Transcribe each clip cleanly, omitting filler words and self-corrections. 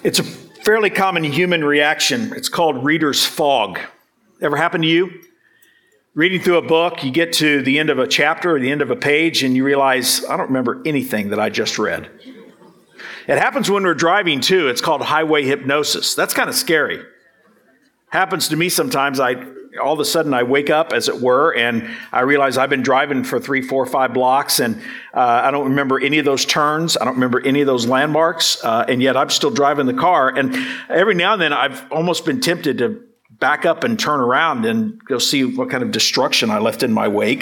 It's a fairly common human reaction. It's called reader's fog. Ever happened to you? Reading through a book, you get to the end of a chapter or the end of a page and you realize, I don't remember anything that I just read. It happens when we're driving too. It's called highway hypnosis. That's kind of scary. Happens to me sometimes. All of a sudden I wake up, as it were, and I realize I've been driving for 3, 4, 5 blocks, and I don't remember any of those turns. I don't remember any of those landmarks, and yet I'm still driving the car. And every now and then I've almost been tempted to back up and turn around and go see what kind of destruction I left in my wake.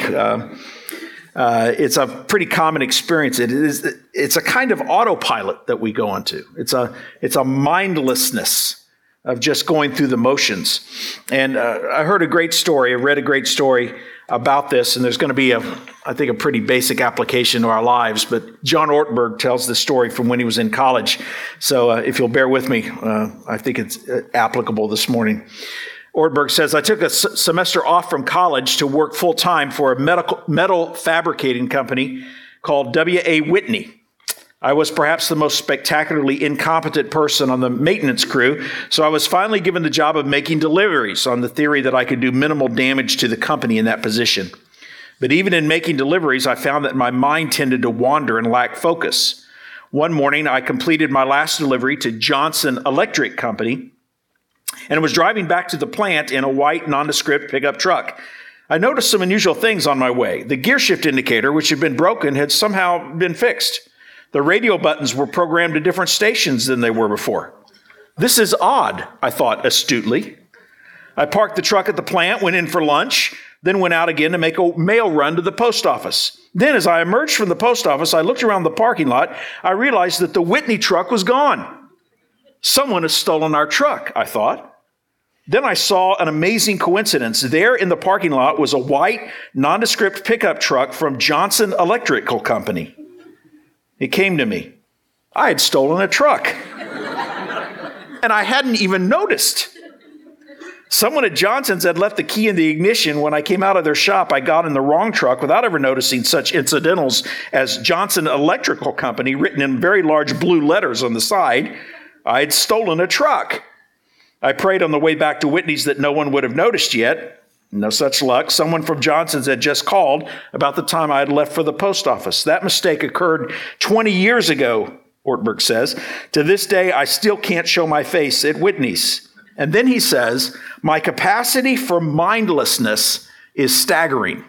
It's a pretty common experience. It's a kind of autopilot that we go into. It's a mindlessness of just going through the motions. And I read a great story about this, and there's going to be I think a pretty basic application to our lives, but John Ortberg tells this story from when he was in college. So if you'll bear with me, I think it's applicable this morning. Ortberg says, I took a semester off from college to work full-time for a metal fabricating company called W.A. Whitney. I was perhaps the most spectacularly incompetent person on the maintenance crew, so I was finally given the job of making deliveries on the theory that I could do minimal damage to the company in that position. But even in making deliveries, I found that my mind tended to wander and lack focus. One morning, I completed my last delivery to Johnson Electric Company and was driving back to the plant in a white nondescript pickup truck. I noticed some unusual things on my way. The gear shift indicator, which had been broken, had somehow been fixed. The radio buttons were programmed to different stations than they were before. This is odd, I thought astutely. I parked the truck at the plant, went in for lunch, then went out again to make a mail run to the post office. Then as I emerged from the post office, I looked around the parking lot. I realized that the Whitney truck was gone. Someone has stolen our truck, I thought. Then I saw an amazing coincidence. There in the parking lot was a white, nondescript pickup truck from Johnson Electrical Company. It came to me. I had stolen a truck. And I hadn't even noticed. Someone at Johnson's had left the key in the ignition. When I came out of their shop, I got in the wrong truck without ever noticing such incidentals as Johnson Electrical Company written in very large blue letters on the side. I had stolen a truck. I prayed on the way back to Whitney's that no one would have noticed yet. No such luck. Someone from Johnson's had just called about the time I had left for the post office. That mistake occurred 20 years ago, Ortberg says. To this day, I still can't show my face at Whitney's. And then he says, my capacity for mindlessness is staggering.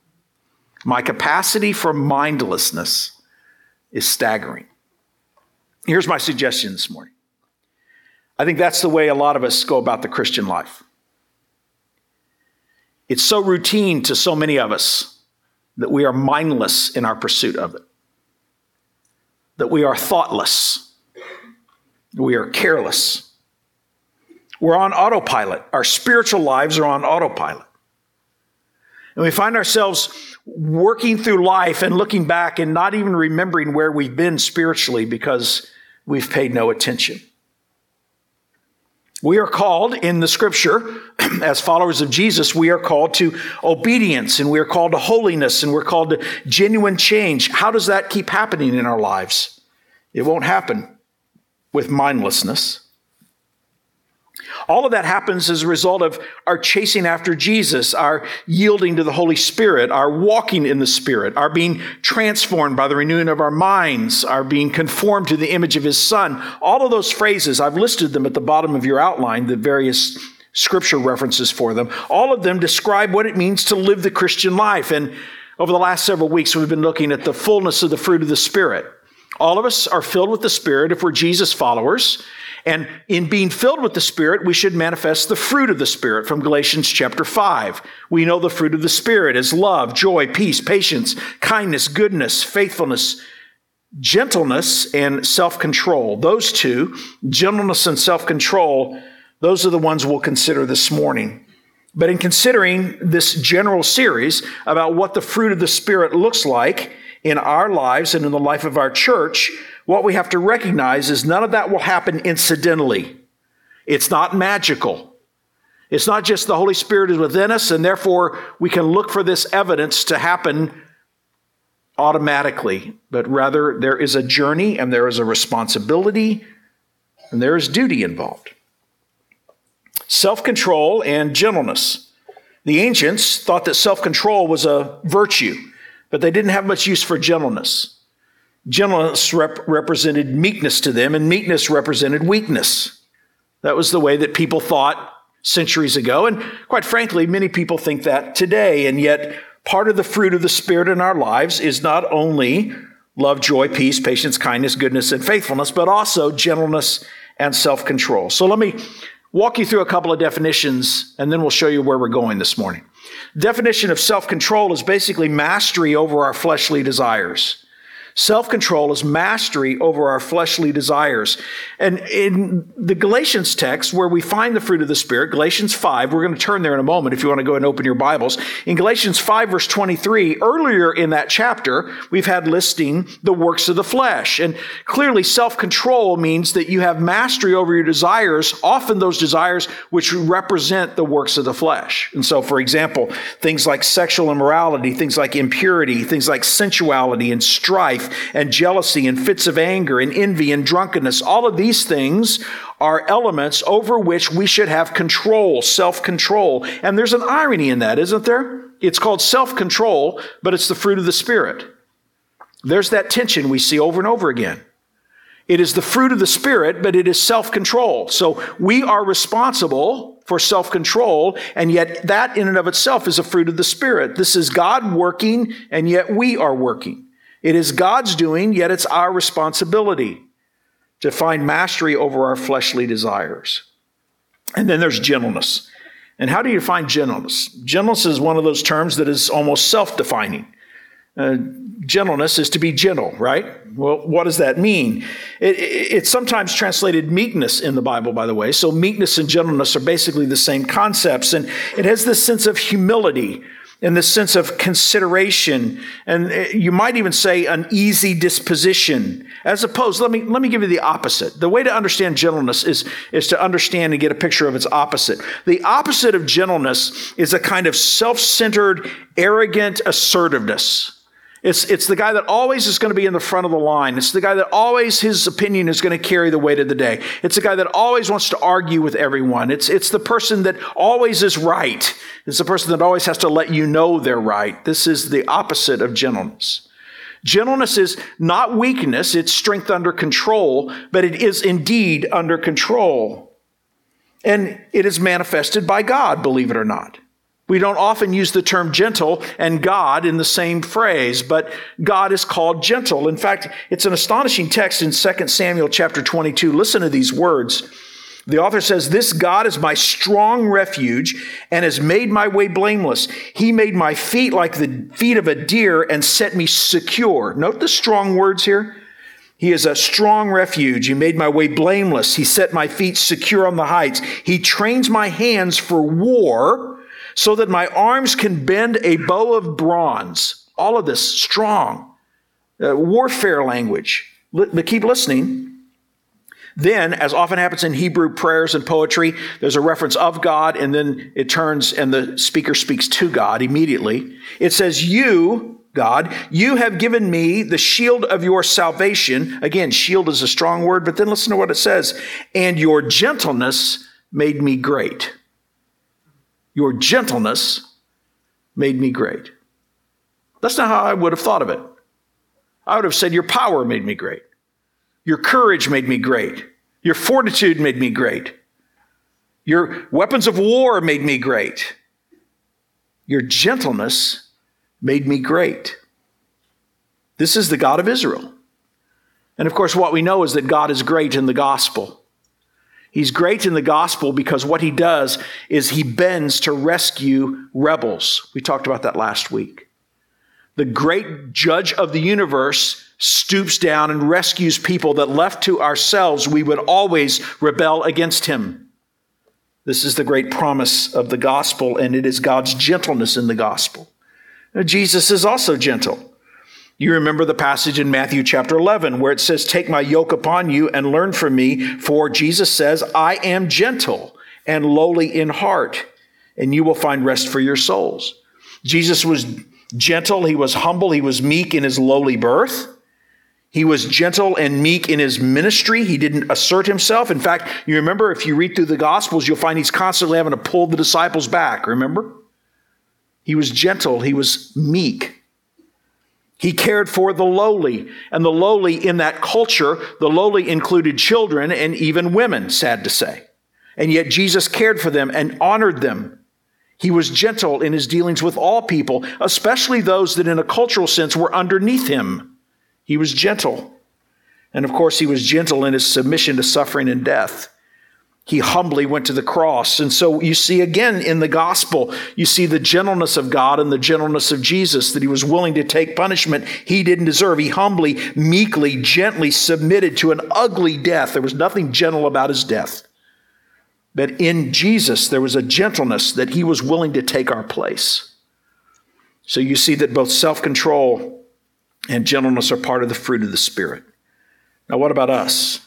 My capacity for mindlessness is staggering. Here's my suggestion this morning. I think that's the way a lot of us go about the Christian life. It's so routine to so many of us that we are mindless in our pursuit of it, that we are thoughtless, we are careless. We're on autopilot. Our spiritual lives are on autopilot. And we find ourselves working through life and looking back and not even remembering where we've been spiritually because we've paid no attention. We are called in the scripture, as followers of Jesus, we are called to obedience and we are called to holiness and we're called to genuine change. How does that keep happening in our lives? It won't happen with mindlessness. All of that happens as a result of our chasing after Jesus, our yielding to the Holy Spirit, our walking in the Spirit, our being transformed by the renewing of our minds, our being conformed to the image of His Son. All of those phrases, I've listed them at the bottom of your outline, the various scripture references for them. All of them describe what it means to live the Christian life. And over the last several weeks, we've been looking at the fullness of the fruit of the Spirit. All of us are filled with the Spirit if we're Jesus followers. And in being filled with the Spirit, we should manifest the fruit of the Spirit from Galatians chapter 5. We know the fruit of the Spirit is love, joy, peace, patience, kindness, goodness, faithfulness, gentleness, and self-control. Those two, gentleness and self-control, those are the ones we'll consider this morning. But in considering this general series about what the fruit of the Spirit looks like in our lives and in the life of our church, what we have to recognize is none of that will happen incidentally. It's not magical. It's not just the Holy Spirit is within us, and therefore we can look for this evidence to happen automatically. But rather, there is a journey and there is a responsibility and there is duty involved. Self-control and gentleness. The ancients thought that self-control was a virtue, but they didn't have much use for gentleness. Gentleness represented meekness to them, and meekness represented weakness. That was the way that people thought centuries ago, and quite frankly, many people think that today. And yet, part of the fruit of the Spirit in our lives is not only love, joy, peace, patience, kindness, goodness, and faithfulness, but also gentleness and self-control. So let me walk you through a couple of definitions, and then we'll show you where we're going this morning. Definition of self-control is basically mastery over our fleshly desires. Self-control is mastery over our fleshly desires. And in the Galatians text, where we find the fruit of the Spirit, Galatians 5, we're going to turn there in a moment if you want to go and open your Bibles. In Galatians 5, verse 23, earlier in that chapter, we've had listing the works of the flesh. And clearly, self-control means that you have mastery over your desires, often those desires which represent the works of the flesh. And so, for example, things like sexual immorality, things like impurity, things like sensuality and strife, and jealousy and fits of anger and envy and drunkenness. All of these things are elements over which we should have control, self-control. And there's an irony in that, isn't there? It's called self-control, but it's the fruit of the Spirit. There's that tension we see over and over again. It is the fruit of the Spirit, but it is self-control. So we are responsible for self-control, and yet that in and of itself is a fruit of the Spirit. This is God working, and yet we are working. It is God's doing, yet it's our responsibility to find mastery over our fleshly desires. And then there's gentleness. And how do you define gentleness? Gentleness is one of those terms that is almost self-defining. Gentleness is to be gentle, right? Well, what does that mean? It's sometimes translated meekness in the Bible, by the way. So meekness and gentleness are basically the same concepts. And it has this sense of humility and this sense of consideration, and you might even say an easy disposition, as opposed, let me give you the opposite. The way to understand gentleness is to understand and get a picture of its opposite. The opposite of gentleness is a kind of self-centered, arrogant assertiveness. It's the guy that always is going to be in the front of the line. It's the guy that always his opinion is going to carry the weight of the day. It's the guy that always wants to argue with everyone. It's the person that always is right. It's the person that always has to let you know they're right. This is the opposite of gentleness. Gentleness is not weakness. It's strength under control, but it is indeed under control. And it is manifested by God, believe it or not. We don't often use the term gentle and God in the same phrase, but God is called gentle. In fact, it's an astonishing text in 2 Samuel chapter 22. Listen to these words. The author says, "This God is my strong refuge and has made my way blameless. He made my feet like the feet of a deer and set me secure." Note the strong words here. He is a strong refuge. He made my way blameless. He set my feet secure on the heights. He trains my hands for war, so that my arms can bend a bow of bronze. All of this strong warfare language. But keep listening. Then, as often happens in Hebrew prayers and poetry, there's a reference of God, and then it turns and the speaker speaks to God immediately. It says, "You, God, you have given me the shield of your salvation." Again, shield is a strong word, but then listen to what it says. "And your gentleness made me great." Your gentleness made me great. That's not how I would have thought of it. I would have said, your power made me great. Your courage made me great. Your fortitude made me great. Your weapons of war made me great. Your gentleness made me great. This is the God of Israel. And of course, what we know is that God is great in the gospel. He's great in the gospel because what he does is he bends to rescue rebels. We talked about that last week. The great judge of the universe stoops down and rescues people that left to ourselves, we would always rebel against him. This is the great promise of the gospel, and it is God's gentleness in the gospel. Now, Jesus is also gentle. You remember the passage in Matthew chapter 11 where it says, "Take my yoke upon you and learn from me, for," Jesus says, "I am gentle and lowly in heart, and you will find rest for your souls." Jesus was gentle, he was humble, he was meek in his lowly birth. He was gentle and meek in his ministry. He didn't assert himself. In fact, you remember, if you read through the Gospels, you'll find he's constantly having to pull the disciples back, remember? He was gentle. He was meek. He cared for the lowly. And the lowly in that culture, the lowly included children and even women, sad to say. And yet Jesus cared for them and honored them. He was gentle in his dealings with all people, especially those that in a cultural sense were underneath him. He was gentle. And of course, he was gentle in his submission to suffering and death. He humbly went to the cross. And so you see again in the gospel, you see the gentleness of God and the gentleness of Jesus, that he was willing to take punishment he didn't deserve. He humbly, meekly, gently submitted to an ugly death. There was nothing gentle about his death. But in Jesus, there was a gentleness that he was willing to take our place. So you see that both self-control and gentleness are part of the fruit of the Spirit. Now, what about us?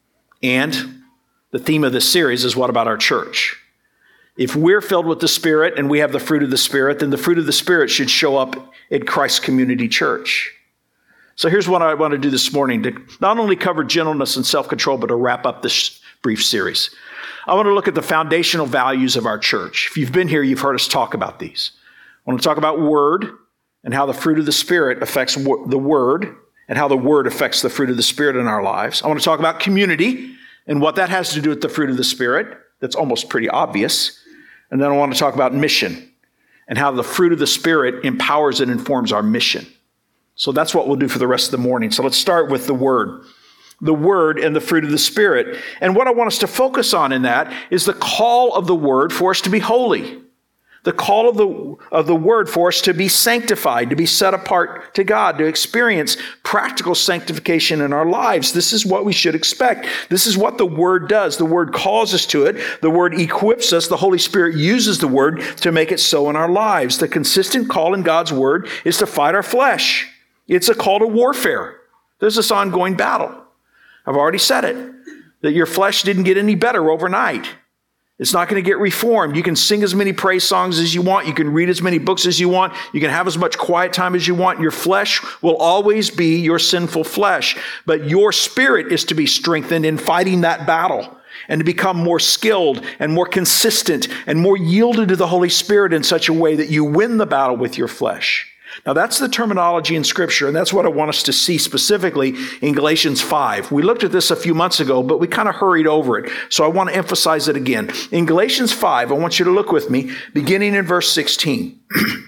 And the theme of this series is, what about our church? If we're filled with the Spirit and we have the fruit of the Spirit, then the fruit of the Spirit should show up at Christ Community Church. So here's what I want to do this morning, to not only cover gentleness and self-control, but to wrap up this brief series. I want to look at the foundational values of our church. If you've been here, you've heard us talk about these. I want to talk about word, and how the fruit of the Spirit affects the Word, and how the Word affects the fruit of the Spirit in our lives. I want to talk about community and what that has to do with the fruit of the Spirit. That's almost pretty obvious. And then I want to talk about mission and how the fruit of the Spirit empowers and informs our mission. So that's what we'll do for the rest of the morning. So let's start with the Word. The Word and the fruit of the Spirit. And what I want us to focus on in that is the call of the Word for us to be holy. The call of the Word for us to be sanctified, to be set apart to God, to experience practical sanctification in our lives. This is what we should expect. This is what the Word does. The Word calls us to it. The Word equips us. The Holy Spirit uses the Word to make it so in our lives. The consistent call in God's Word is to fight our flesh. It's a call to warfare. There's this ongoing battle. I've already said it, that your flesh didn't get any better overnight. It's not going to get reformed. You can sing as many praise songs as you want. You can read as many books as you want. You can have as much quiet time as you want. Your flesh will always be your sinful flesh. But your spirit is to be strengthened in fighting that battle and to become more skilled and more consistent and more yielded to the Holy Spirit in such a way that you win the battle with your flesh. Now, that's the terminology in Scripture, and that's what I want us to see specifically in Galatians 5. We looked at this a few months ago, but we kind of hurried over it, so I want to emphasize it again. In Galatians 5, I want you to look with me, beginning in verse 16.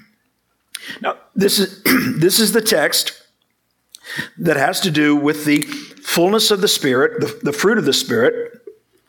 Now, this is the text that has to do with the fullness of the Spirit, the fruit of the Spirit,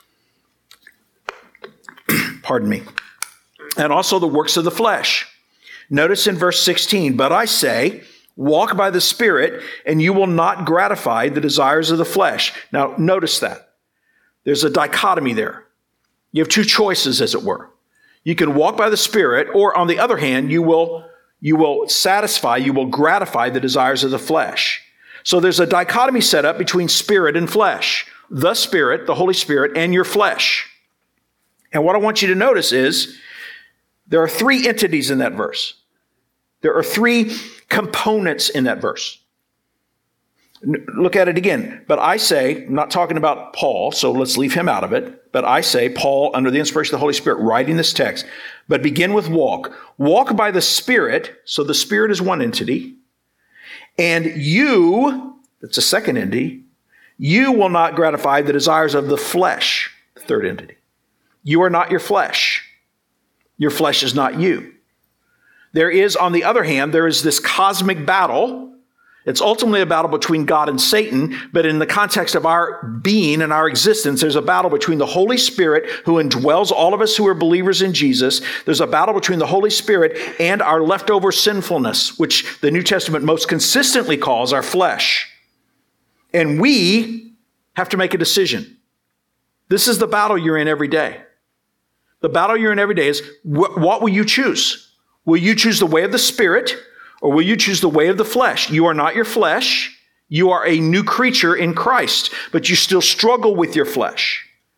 pardon me, and also the works of the flesh. Notice in verse 16, but I say, walk by the Spirit, and you will not gratify the desires of the flesh. Now, notice that. There's a dichotomy there. You have two choices, as it were. You can walk by the Spirit, or on the other hand, you will gratify the desires of the flesh. So there's a dichotomy set up between spirit and flesh. The Spirit, the Holy Spirit, and your flesh. And what I want you to notice is, there are three entities in that verse. There are three components in that verse. Look at it again. But I say, I'm not talking about Paul, so let's leave him out of it. But I say, Paul, under the inspiration of the Holy Spirit, writing this text, but begin with walk. Walk by the Spirit, so the Spirit is one entity, and you, that's a second entity, you will not gratify the desires of the flesh, the third entity. You are not your flesh. Your flesh is not you. There is, on the other hand, there is this cosmic battle. It's ultimately a battle between God and Satan, but in the context of our being and our existence, there's a battle between the Holy Spirit, who indwells all of us who are believers in Jesus. There's a battle between the Holy Spirit and our leftover sinfulness, which the New Testament most consistently calls our flesh. And we have to make a decision. This is the battle you're in every day. The battle you're in every day is, what will you choose? Will you choose the way of the Spirit, or will you choose the way of the flesh? You are not your flesh. You are a new creature in Christ, but you still struggle with your flesh.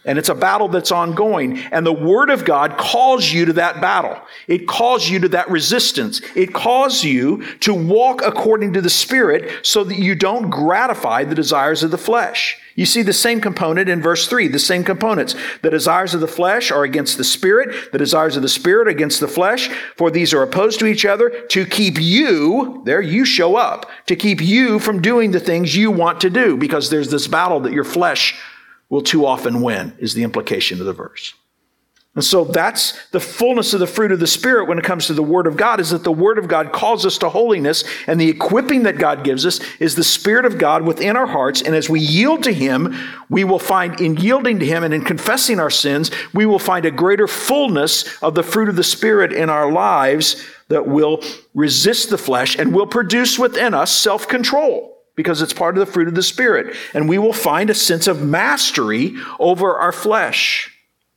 And it's a battle that's ongoing. And the Word of God calls you to that battle. It calls you to that resistance. It calls you to walk according to the Spirit so that you don't gratify the desires of the flesh. You see the same component in verse 3, the same components. The desires of the flesh are against the Spirit. The desires of the Spirit against the flesh. For these are opposed to each other to keep you, there you show up, to keep you from doing the things you want to do. Because there's this battle that your flesh will too often win, is the implication of the verse. And so that's the fullness of the fruit of the Spirit when it comes to the Word of God, is that the Word of God calls us to holiness, and the equipping that God gives us is the Spirit of God within our hearts. And as we yield to Him, we will find, in yielding to Him and in confessing our sins, we will find a greater fullness of the fruit of the Spirit in our lives that will resist the flesh and will produce within us self-control, because it's part of the fruit of the Spirit. And we will find a sense of mastery over our flesh.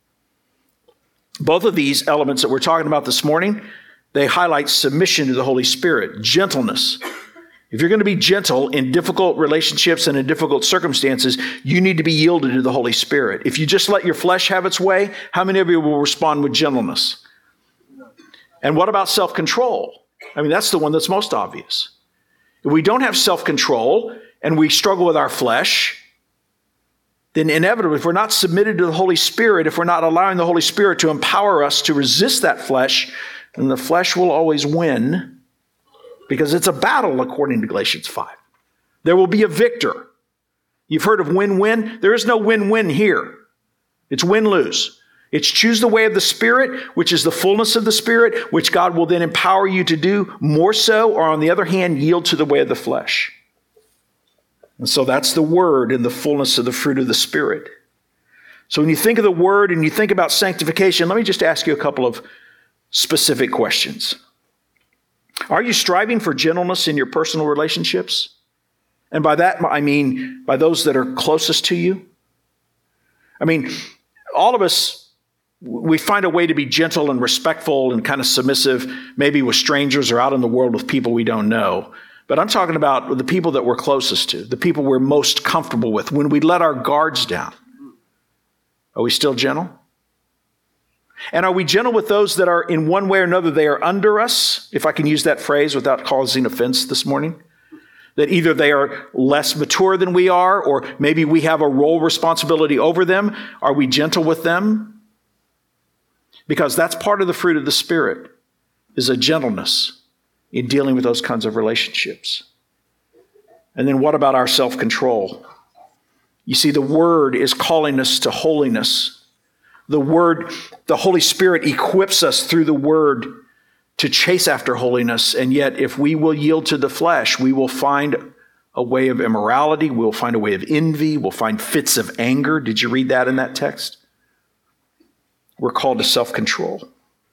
Both of these elements that we're talking about this morning, they highlight submission to the Holy Spirit, gentleness. If you're going to be gentle in difficult relationships and in difficult circumstances, you need to be yielded to the Holy Spirit. If you just let your flesh have its way, how many of you will respond with gentleness? And what about self-control? I mean, that's the one that's most obvious. If we don't have self-control and we struggle with our flesh, then inevitably, if we're not submitted to the Holy Spirit, if we're not allowing the Holy Spirit to empower us to resist that flesh, then the flesh will always win, because it's a battle according to Galatians 5. There will be a victor. You've heard of win-win. There is no win-win here. It's win-lose. It's choose the way of the Spirit, which is the fullness of the Spirit, which God will then empower you to do more so, or on the other hand, yield to the way of the flesh. And so that's the Word and the fullness of the fruit of the Spirit. So when you think of the Word and you think about sanctification, let me just ask you a couple of specific questions. Are you striving for gentleness in your personal relationships? And by that, I mean by those that are closest to you. I mean, all of us, we find a way to be gentle and respectful and kind of submissive, maybe with strangers or out in the world with people we don't know. But I'm talking about the people that we're closest to, the people we're most comfortable with. When we let our guards down, are we still gentle? And are we gentle with those that are in one way or another, they are under us, if I can use that phrase without causing offense this morning? That either they are less mature than we are, or maybe we have a role responsibility over them. Are we gentle with them? Because that's part of the fruit of the Spirit, is a gentleness in dealing with those kinds of relationships. And then what about our self-control? You see, the Word is calling us to holiness. The Word, the Holy Spirit equips us through the Word to chase after holiness. And yet, if we will yield to the flesh, we will find a way of immorality. We'll find a way of envy. We'll find fits of anger. Did you read that in that text? We're called to self-control.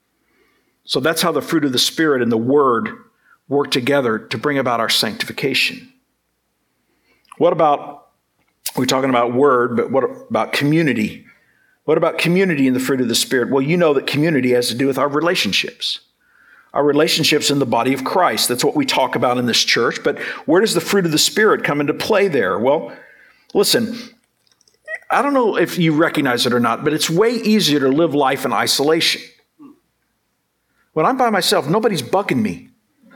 So that's how the fruit of the Spirit and the Word work together to bring about our sanctification. What about, we're talking about Word, but what about community? What about community in the fruit of the Spirit? Well, you know that community has to do with our relationships. Our relationships in the body of Christ. That's what we talk about in this church. But where does the fruit of the Spirit come into play there? Well, listen, I don't know if you recognize it or not, but it's way easier to live life in isolation. When I'm by myself, nobody's bugging me.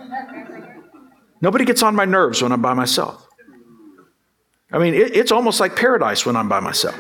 Nobody gets on my nerves when I'm by myself. I mean, it's almost like paradise when I'm by myself.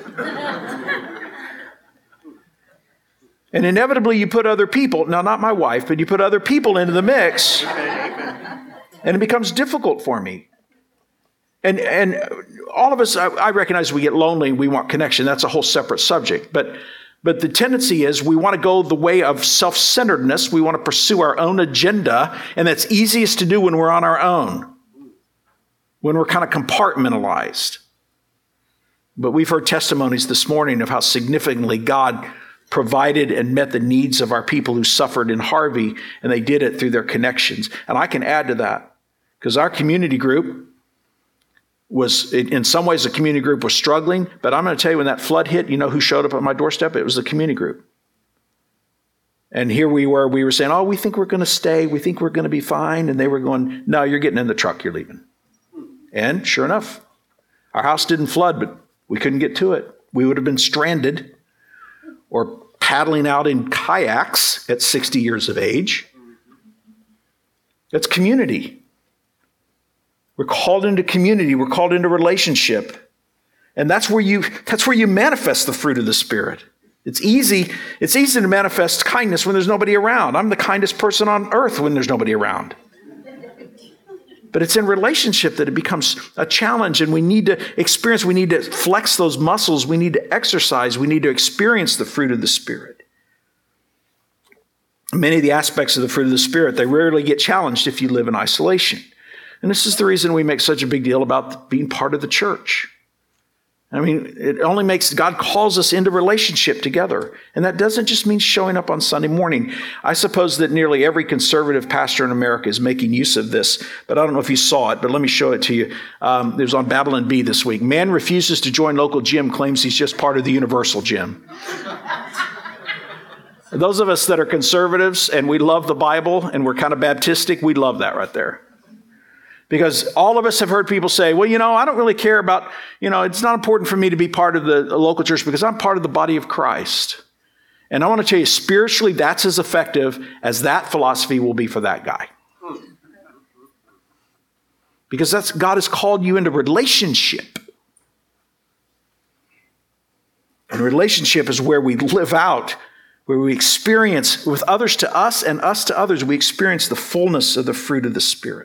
And inevitably you put other people, now not my wife, but you put other people into the mix, and it becomes difficult for me. And all of us, I recognize we get lonely and we want connection. That's a whole separate subject. But the tendency is we want to go the way of self-centeredness. We want to pursue our own agenda, and that's easiest to do when we're on our own, when we're kind of compartmentalized. But we've heard testimonies this morning of how significantly God provided and met the needs of our people who suffered in Harvey, and they did it through their connections. And I can add to that, because our community group was, in some ways, the community group was struggling, but I'm going to tell you, when that flood hit, you know who showed up at my doorstep? It was the community group. And here we were saying, oh, we think we're going to stay, we think we're going to be fine, and they were going, no, you're getting in the truck, you're leaving. And sure enough, our house didn't flood, but we couldn't get to it. we would have been stranded or paddling out in kayaks at 60 years of age. That's community. We're called into community. We're called into relationship. And that's where you manifest the fruit of the Spirit. It's easy to manifest kindness when there's nobody around. I'm the kindest person on earth when there's nobody around. But it's in relationship that it becomes a challenge, and we need to experience, we need to flex those muscles, we need to exercise, we need to experience the fruit of the Spirit. Many of the aspects of the fruit of the Spirit, they rarely get challenged if you live in isolation. And this is the reason we make such a big deal about being part of the church. I mean, it only makes, God calls us into relationship together. And that doesn't just mean showing up on Sunday morning. I suppose that nearly every conservative pastor in America is making use of this, but I don't know if you saw it, but let me show it to you. It was on Babylon Bee this week. Man refuses to join local gym, claims he's just part of the universal gym. Those of us that are conservatives and we love the Bible and we're kind of Baptistic, we love that right there. Because all of us have heard people say, well, I don't really care about, it's not important for me to be part of the local church because I'm part of the body of Christ. And I want to tell you, spiritually, that's as effective as that philosophy will be for that guy. Because God has called you into relationship. And relationship is where we live out, where we experience with others to us and us to others, we experience the fullness of the fruit of the Spirit.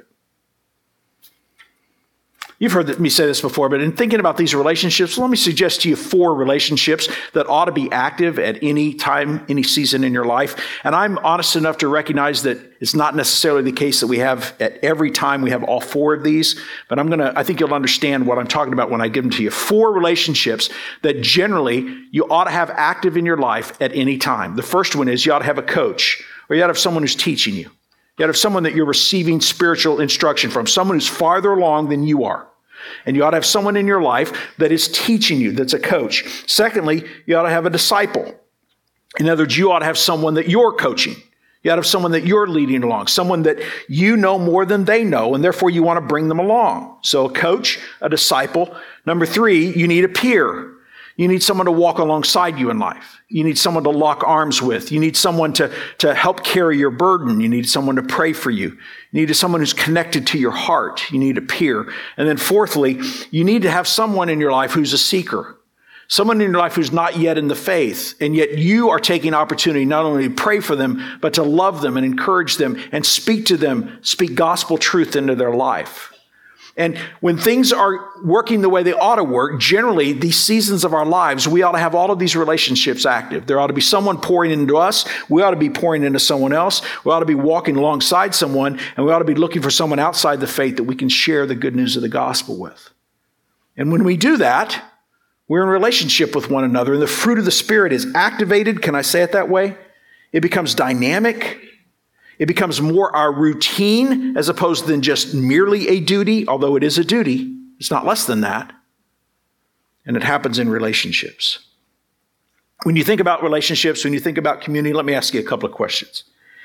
You've heard me say this before, but in thinking about these relationships, let me suggest to you 4 relationships that ought to be active at any time, any season in your life. And I'm honest enough to recognize that it's not necessarily the case that we have at every time we have all 4 of these, but I think you'll understand what I'm talking about when I give them to you. 4 relationships that generally you ought to have active in your life at any time. The first one is you ought to have a coach, or you ought to have someone who's teaching you. You ought to have someone that you're receiving spiritual instruction from, someone who's farther along than you are. And you ought to have someone in your life that is teaching you, that's a coach. Secondly, you ought to have a disciple. In other words, you ought to have someone that you're coaching. You ought to have someone that you're leading along, someone that you know more than they know, and therefore you want to bring them along. So a coach, a disciple. Number 3, you need a peer. You need someone to walk alongside you in life. You need someone to lock arms with. You need someone to help carry your burden. You need someone to pray for you. You need someone who's connected to your heart. You need a peer. And then fourthly, you need to have someone in your life who's a seeker. Someone in your life who's not yet in the faith, and yet you are taking opportunity not only to pray for them, but to love them and encourage them and speak to them, speak gospel truth into their life. And when things are working the way they ought to work, generally, these seasons of our lives, we ought to have all of these relationships active. There ought to be someone pouring into us. We ought to be pouring into someone else. We ought to be walking alongside someone, and we ought to be looking for someone outside the faith that we can share the good news of the gospel with. And when we do that, we're in relationship with one another, and the fruit of the Spirit is activated. Can I say it that way? It becomes dynamic. It becomes more our routine as opposed than just merely a duty, although it is a duty. It's not less than that. And it happens in relationships. When you think about relationships, when you think about community, let me ask you a couple of questions.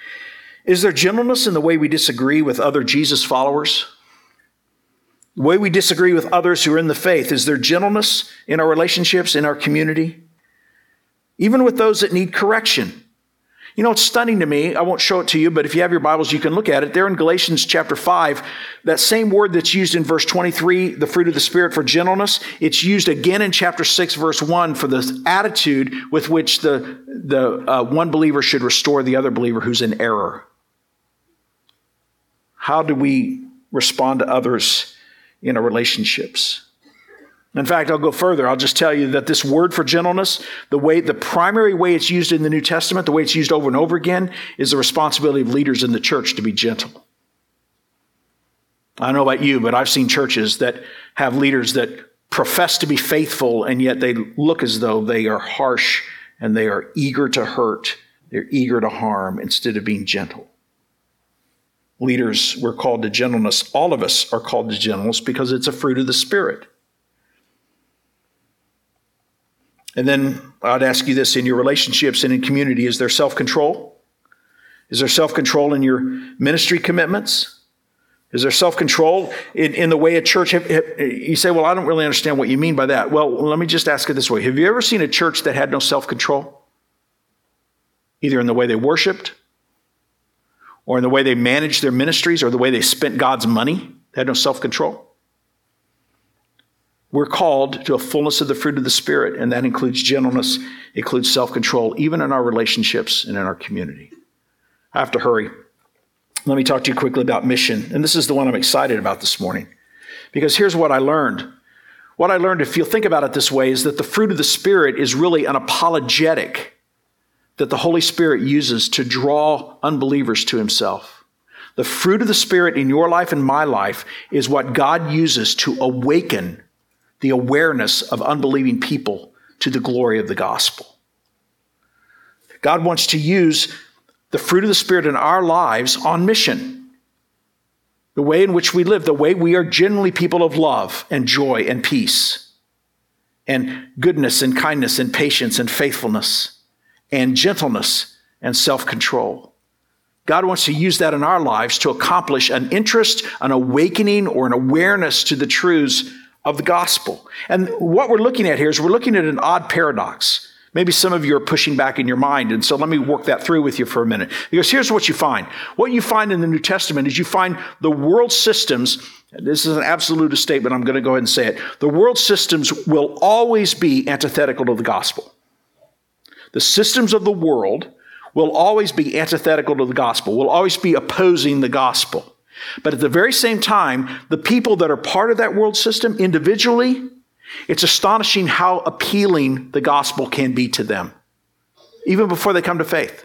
Is there gentleness in the way we disagree with other Jesus followers? The way we disagree with others who are in the faith, is there gentleness in our relationships, in our community? Even with those that need correction. It's stunning to me. I won't show it to you, but if you have your Bibles, you can look at it. There in Galatians chapter 5, that same word that's used in verse 23, the fruit of the Spirit for gentleness, it's used again in chapter 6, verse 1 for the attitude with which the one believer should restore the other believer who's in error. How do we respond to others in our relationships? In fact, I'll go further. I'll just tell you that this word for gentleness, the primary way it's used in the New Testament, the way it's used over and over again, is the responsibility of leaders in the church to be gentle. I don't know about you, but I've seen churches that have leaders that profess to be faithful, and yet they look as though they are harsh and they are eager to hurt. They're eager to harm instead of being gentle. Leaders, we're called to gentleness. All of us are called to gentleness because it's a fruit of the Spirit. And then I'd ask you this, in your relationships and in community, is there self-control? Is there self-control in your ministry commitments? Is there self-control in the way a church, you say, well, I don't really understand what you mean by that. Well, let me just ask it this way. Have you ever seen a church that had no self-control? Either in the way they worshiped, or in the way they managed their ministries, or the way they spent God's money? They had no self-control. We're called to a fullness of the fruit of the Spirit, and that includes gentleness, includes self-control, even in our relationships and in our community. I have to hurry. Let me talk to you quickly about mission. And this is the one I'm excited about this morning. Because here's what I learned. What I learned, if you'll think about it this way, is that the fruit of the Spirit is really an apologetic that the Holy Spirit uses to draw unbelievers to himself. The fruit of the Spirit in your life and my life is what God uses to awaken the awareness of unbelieving people to the glory of the gospel. God wants to use the fruit of the Spirit in our lives on mission. The way in which we live, the way we are generally people of love and joy and peace and goodness and kindness and patience and faithfulness and gentleness and self-control. God wants to use that in our lives to accomplish an interest, an awakening, or an awareness to the truths of the gospel. And what we're looking at here is we're looking at an odd paradox. Maybe some of you are pushing back in your mind, and so let me work that through with you for a minute. Because here's what you find. What you find in the New Testament is you find the world systems, this is an absolute statement, I'm going to go ahead and say it. The world systems will always be antithetical to the gospel. The systems of the world will always be antithetical to the gospel, will always be opposing the gospel. But at the very same time, the people that are part of that world system individually, it's astonishing how appealing the gospel can be to them, even before they come to faith.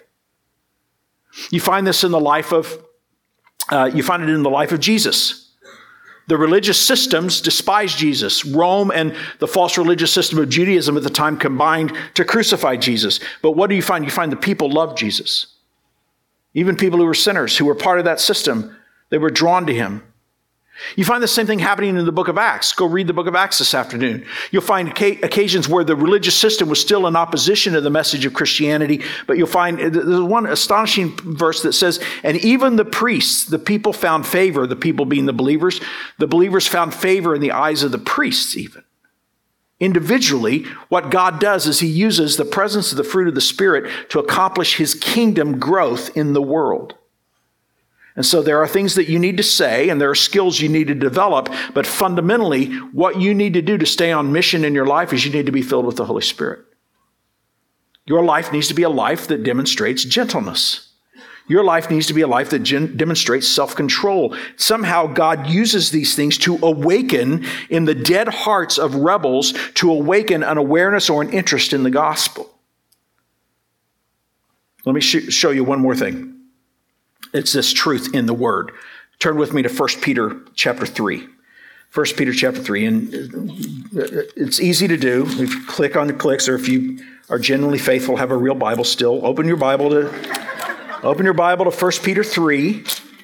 You find this in the life of, you find it in the life of Jesus. The religious systems despise Jesus. Rome and the false religious system of Judaism at the time combined to crucify Jesus. But what do you find? You find the people loved Jesus. Even people who were sinners, who were part of that system, they were drawn to him. You find the same thing happening in the book of Acts. Go read the book of Acts this afternoon. You'll find occasions where the religious system was still in opposition to the message of Christianity, but you'll find there's one astonishing verse that says, and even the priests, the people found favor, the people being the believers found favor in the eyes of the priests even. Individually, what God does is he uses the presence of the fruit of the Spirit to accomplish his kingdom growth in the world. And so there are things that you need to say, and there are skills you need to develop, but fundamentally, what you need to do to stay on mission in your life is you need to be filled with the Holy Spirit. Your life needs to be a life that demonstrates gentleness. Your life needs to be a life that demonstrates self-control. Somehow God uses these things to awaken in the dead hearts of rebels, to awaken an awareness or an interest in the gospel. Let me show you one more thing. It's this truth in the Word. Turn with me to 1 Peter chapter 3. 1 Peter chapter 3. And it's easy to do. If you click on the clicks, or if you are genuinely faithful, have a real Bible still, open your Bible to 1 Peter 3.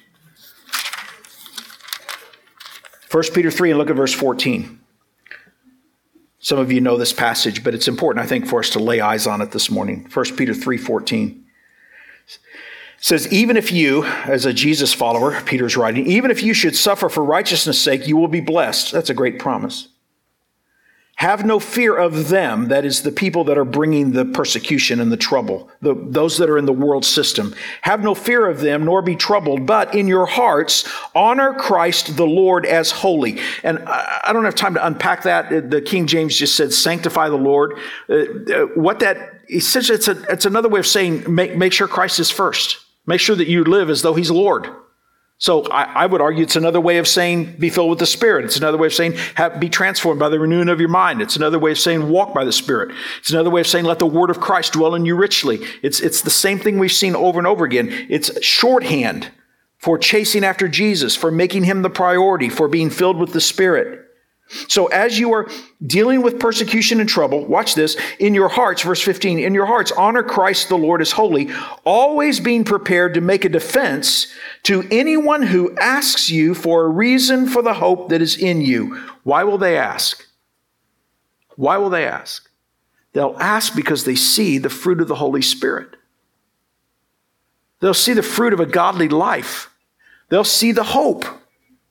1 Peter 3, and look at verse 14. Some of you know this passage, but it's important, I think, for us to lay eyes on it this morning. 1 Peter 3:14. It says, even if you, as a Jesus follower, Peter's writing, even if you should suffer for righteousness' sake, you will be blessed. That's a great promise. Have no fear of them, that is the people that are bringing the persecution and the trouble, those that are in the world system. Have no fear of them, nor be troubled, but in your hearts honor Christ the Lord as holy. And I don't have time to unpack that. The King James just said, sanctify the Lord. What that essentially, it's another way of saying, make sure Christ is first. Make sure that you live as though he's Lord. So I would argue it's another way of saying be filled with the Spirit. It's another way of saying be transformed by the renewing of your mind. It's another way of saying walk by the Spirit. It's another way of saying let the word of Christ dwell in you richly. It's the same thing we've seen over and over again. It's shorthand for chasing after Jesus, for making him the priority, for being filled with the Spirit. So as you are dealing with persecution and trouble, watch this, in your hearts, verse 15, in your hearts, honor Christ the Lord as holy, always being prepared to make a defense to anyone who asks you for a reason for the hope that is in you. Why will they ask? Why will they ask? They'll ask because they see the fruit of the Holy Spirit. They'll see the fruit of a godly life. They'll see the hope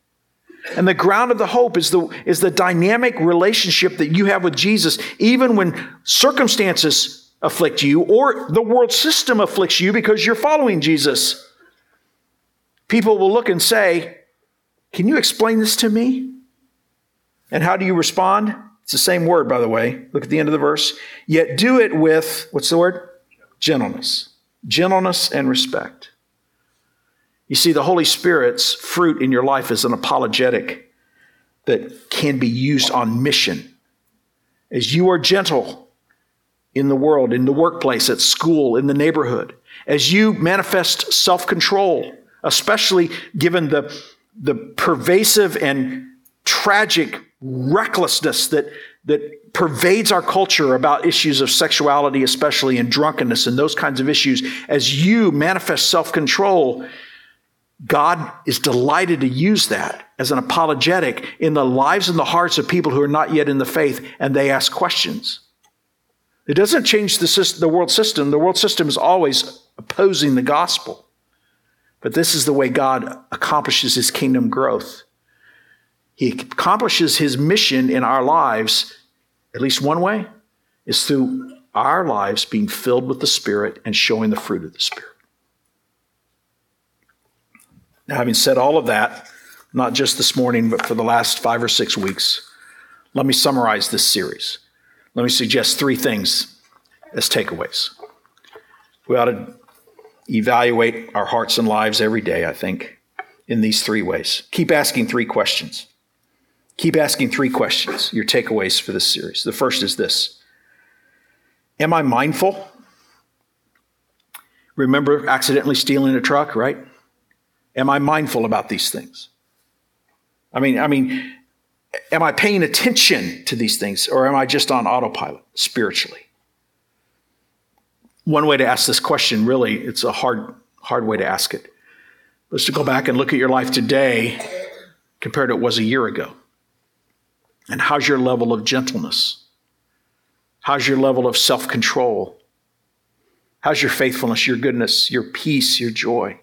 And the ground of the hope is the dynamic relationship that you have with Jesus, even when circumstances afflict you or the world system afflicts you because you're following Jesus. People will look and say, "Can you explain this to me?" And how do you respond? It's the same word, by the way. Look at the end of the verse. Yet do it with, what's the word? Gentleness. Gentleness and respect. You see, the Holy Spirit's fruit in your life is an apologetic that can be used on mission. As you are gentle in the world, in the workplace, at school, in the neighborhood, as you manifest self-control, especially given the pervasive and tragic recklessness that pervades our culture about issues of sexuality, especially, and drunkenness and those kinds of issues, as you manifest self-control, God is delighted to use that as an apologetic in the lives and the hearts of people who are not yet in the faith, and they ask questions. It doesn't change the world system. The world system is always opposing the gospel. But this is the way God accomplishes his kingdom growth. He accomplishes his mission in our lives, at least one way, is through our lives being filled with the Spirit and showing the fruit of the Spirit. Now, having said all of that, not just this morning, but for the last 5 or 6 weeks, let me summarize this series. Let me suggest 3 things as takeaways. We ought to evaluate our hearts and lives every day, I think, in these 3 ways. Keep asking 3 questions. Keep asking 3 questions, your takeaways for this series. The first is this. Am I mindful? Remember accidentally stealing a truck, right? Am I mindful about these things? I mean, am I paying attention to these things, or am I just on autopilot spiritually? One way to ask this question, really, it's a hard way to ask it, is to go back and look at your life today compared to what it was a year ago. And how's your level of gentleness? How's your level of self-control? How's your faithfulness, your goodness, your peace, your joy?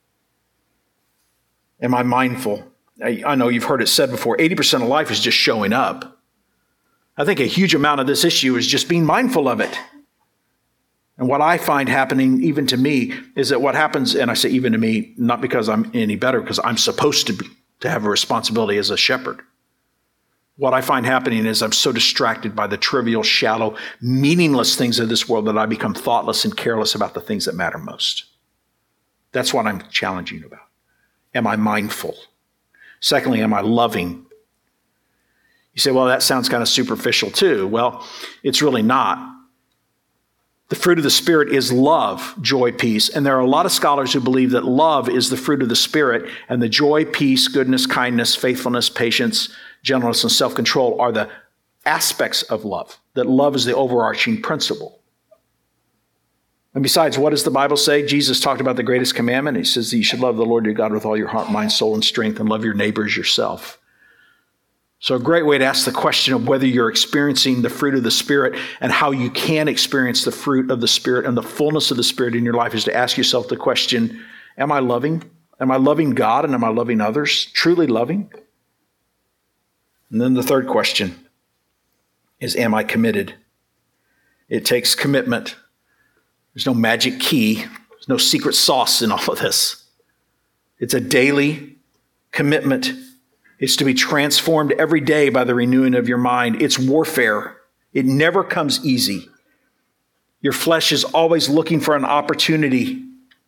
Am I mindful? I know you've heard it said before, 80% of life is just showing up. I think a huge amount of this issue is just being mindful of it. And what I find happening, even to me, is that what happens, and I say even to me, not because I'm any better, because I'm supposed to have a responsibility as a shepherd. What I find happening is I'm so distracted by the trivial, shallow, meaningless things of this world that I become thoughtless and careless about the things that matter most. That's what I'm challenging you about. Am I mindful? Secondly, am I loving? You say, well, that sounds kind of superficial too. Well, it's really not. The fruit of the Spirit is love, joy, peace. And there are a lot of scholars who believe that love is the fruit of the Spirit, and the joy, peace, goodness, kindness, faithfulness, patience, gentleness, and self-control are the aspects of love, that love is the overarching principle. And besides, what does the Bible say? Jesus talked about the greatest commandment. He says that you should love the Lord your God with all your heart, mind, soul, and strength, and love your neighbor as yourself. So a great way to ask the question of whether you're experiencing the fruit of the Spirit and how you can experience the fruit of the Spirit and the fullness of the Spirit in your life is to ask yourself the question, am I loving? Am I loving God and am I loving others? Truly loving? And then the third question is, am I committed? It takes commitment. There's no magic key. There's no secret sauce in all of this. It's a daily commitment. It's to be transformed every day by the renewing of your mind. It's warfare. It never comes easy. Your flesh is always looking for an opportunity.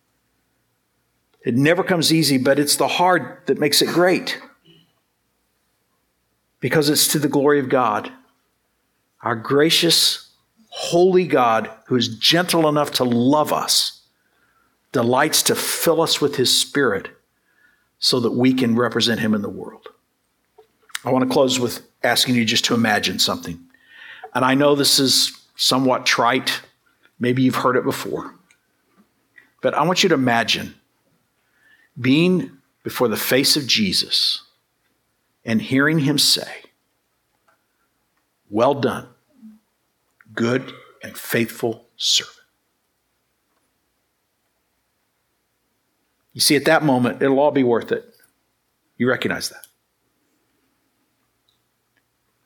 It never comes easy, but it's the hard that makes it great. Because it's to the glory of God. Our gracious, holy God, who is gentle enough to love us, delights to fill us with his Spirit so that we can represent him in the world. I want to close with asking you just to imagine something. And I know this is somewhat trite. Maybe you've heard it before. But I want you to imagine being before the face of Jesus and hearing him say, "Well done, good and faithful servant." You see, at that moment, it'll all be worth it. You recognize that.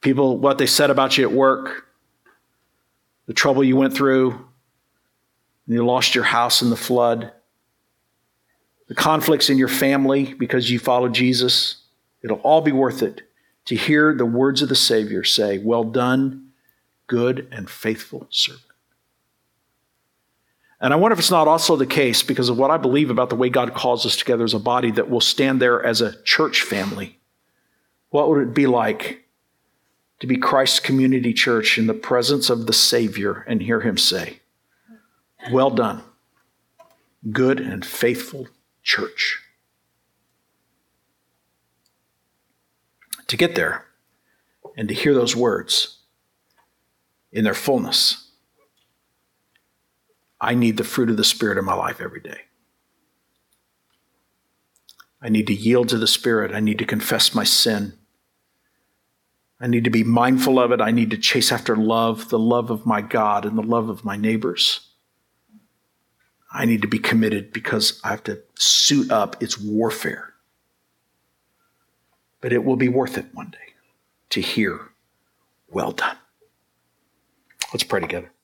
People, what they said about you at work, the trouble you went through, you lost your house in the flood, the conflicts in your family because you followed Jesus. It'll all be worth it to hear the words of the Savior say, "Well done, good and faithful servant." And I wonder if it's not also the case, because of what I believe about the way God calls us together as a body, that we'll stand there as a church family. What would it be like to be Christ's community church in the presence of the Savior and hear him say, "Well done, good and faithful church"? To get there and to hear those words in their fullness, I need the fruit of the Spirit in my life every day. I need to yield to the Spirit. I need to confess my sin. I need to be mindful of it. I need to chase after love, the love of my God and the love of my neighbors. I need to be committed because I have to suit up. It's warfare. But it will be worth it one day to hear, "Well done." Let's pray together.